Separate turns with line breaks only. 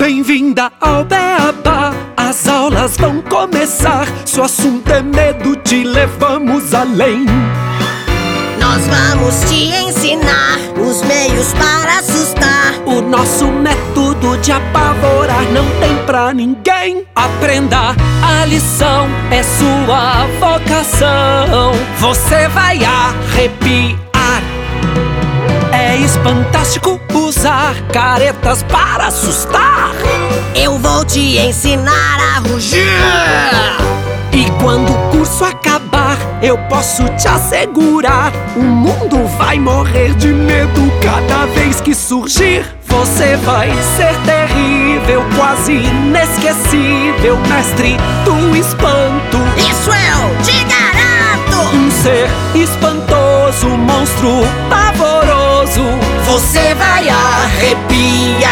Bem-vinda ao Beabá, as aulas vão começar. Se o assunto é medo, te levamos além.
Nós vamos te ensinar os meios para assustar.
O nosso método de apavorar não tem pra ninguém. Aprenda, a lição é sua vocação. Você vai arrepiar. É espantástico usar caretas para assustar.
Eu vou te ensinar a rugir.
E quando o curso acabar, eu posso te assegurar, o mundo vai morrer de medo cada vez que surgir. Você vai ser terrível, quase inesquecível, mestre do espanto.
Isso eu te garanto!
Um ser espantoso, monstro pavoroso.
Você vai arrepiar.